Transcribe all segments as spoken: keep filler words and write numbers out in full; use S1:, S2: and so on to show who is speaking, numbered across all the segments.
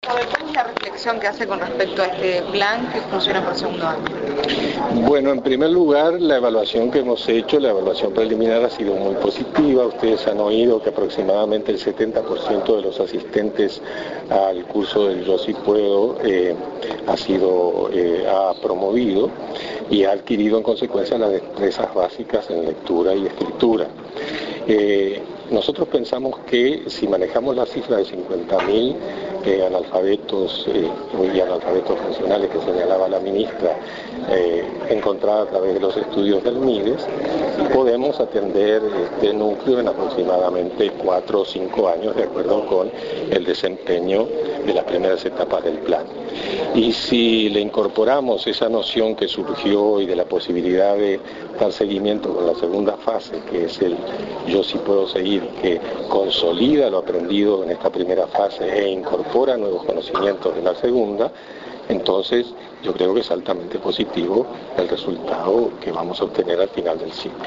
S1: ¿Cuál es la reflexión que hace con respecto a este plan que funciona por segundo año?
S2: Bueno, en primer lugar, la evaluación que hemos hecho, la evaluación preliminar ha sido muy positiva. Ustedes han oído que aproximadamente el setenta por ciento de los asistentes al curso del Yo Sí Puedo eh, ha sido, eh, ha promovido y ha adquirido en consecuencia las destrezas básicas en lectura y escritura. Eh, nosotros pensamos que si manejamos la cifra de cincuenta mil eh, analfabetos eh, y analfabetos funcionales que señalaba la ministra, eh, encontrada a través de los estudios del MIDES, podemos atender este núcleo en aproximadamente cuatro o cinco años, de acuerdo con el desempeño de las primeras etapas del plan. Y si le incorporamos esa noción que surgió y de la posibilidad de dar seguimiento con la segunda fase, que es el Yo Sí Puedo Seguir, que consolida lo aprendido en esta primera fase e incorpora nuevos conocimientos en la segunda, entonces yo creo que es altamente positivo el resultado que vamos a obtener al final del ciclo.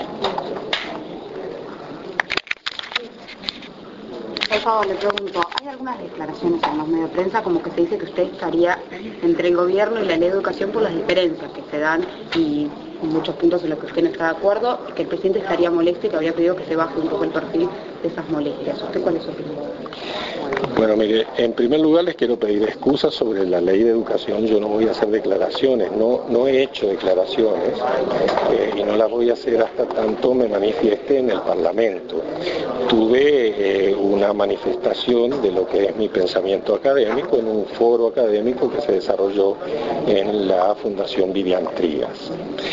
S3: Por favor, le pregunto, hay algunas declaraciones en los medios de prensa como que se dice que usted estaría entre el gobierno y la ley de educación por las diferencias que se dan y en muchos puntos en los que usted no está de acuerdo, que el presidente estaría molesto y que habría pedido que se baje un poco el perfil de esas molestias. ¿Usted cuál es su opinión?
S2: Bueno, mire, en primer lugar les quiero pedir excusas sobre la ley de educación. Yo no voy a hacer declaraciones, no, no he hecho declaraciones eh, y no las voy a hacer hasta tanto me manifieste en el Parlamento. Tuve eh, una manifestación de lo que es mi pensamiento académico en un foro académico que se desarrolló en la Fundación Vivian Trías.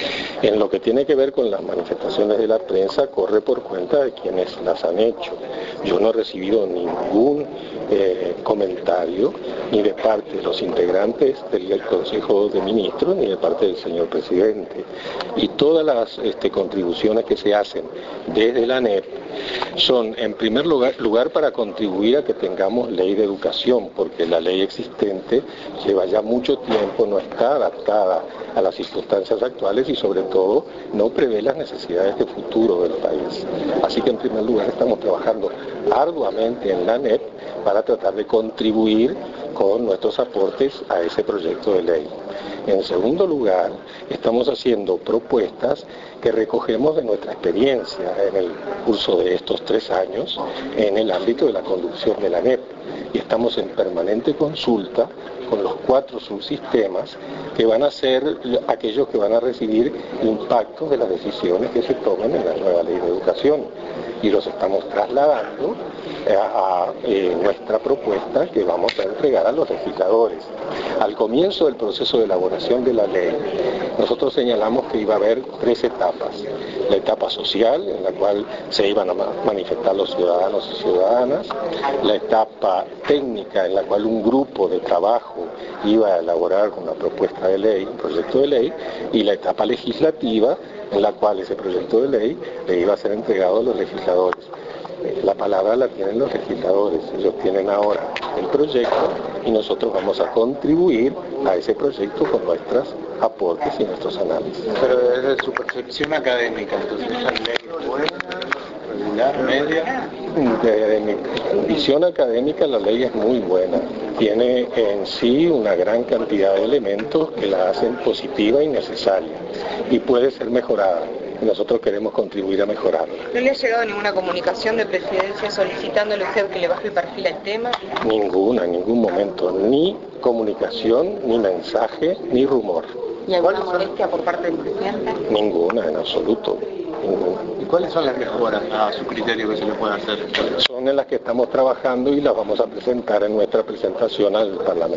S2: En lo que tiene que ver con las manifestaciones de la prensa, corre por cuenta de quienes las han hecho. Yo no he recibido ningún eh, comentario, ni de parte de los integrantes del Consejo de Ministros, ni de parte del señor presidente. Y todas las este, contribuciones que se hacen desde la A N E P son, en primer lugar, lugar para contribuir a que tengamos ley de educación, porque la ley existente lleva ya mucho tiempo, no está adaptada a las circunstancias actuales y sobre todo no prevé las necesidades de futuro del país. Así que en primer lugar estamos trabajando arduamente en la A N E P para tratar de contribuir con nuestros aportes a ese proyecto de ley. En segundo lugar, estamos haciendo propuestas que recogemos de nuestra experiencia en el curso de estos tres años en el ámbito de la conducción de la A N E P y estamos en permanente consulta con los cuatro subsistemas que van a ser aquellos que van a recibir impactos de las decisiones que se tomen en la nueva ley de educación y los estamos trasladando a, a eh, nuestra propuesta que vamos a entregar a los legisladores. Al comienzo del proceso de elaboración de la ley, nosotros señalamos que iba a haber tres etapas. La etapa social, en la cual se iban a manifestar los ciudadanos y ciudadanas, la etapa técnica, en la cual un grupo de trabajo iba a elaborar una propuesta de ley, un proyecto de ley, y la etapa legislativa, en la cual ese proyecto de ley le iba a ser entregado a los legisladores. La palabra la tienen los legisladores, ellos tienen ahora el proyecto y nosotros vamos a contribuir a ese proyecto con nuestros aportes y nuestros análisis.
S4: Pero desde su percepción académica, entonces esa ley es buena, regular, media.
S2: Desde mi visión académica la ley es muy buena, tiene en sí una gran cantidad de elementos que la hacen positiva y necesaria y puede ser mejorada. Nosotros queremos contribuir a mejorarla.
S1: ¿No le ha llegado ninguna comunicación de presidencia solicitándole a usted que le baje el perfil al tema?
S2: Ninguna, en ningún momento, ni comunicación, ni mensaje, ni rumor.
S3: ¿Y alguna molestia por parte del presidente?
S2: Ninguna, en absoluto. Ninguna.
S4: ¿Y cuáles son las mejoras a su criterio que se le puede hacer?
S2: Son en las que estamos trabajando y las vamos a presentar en nuestra presentación al Parlamento.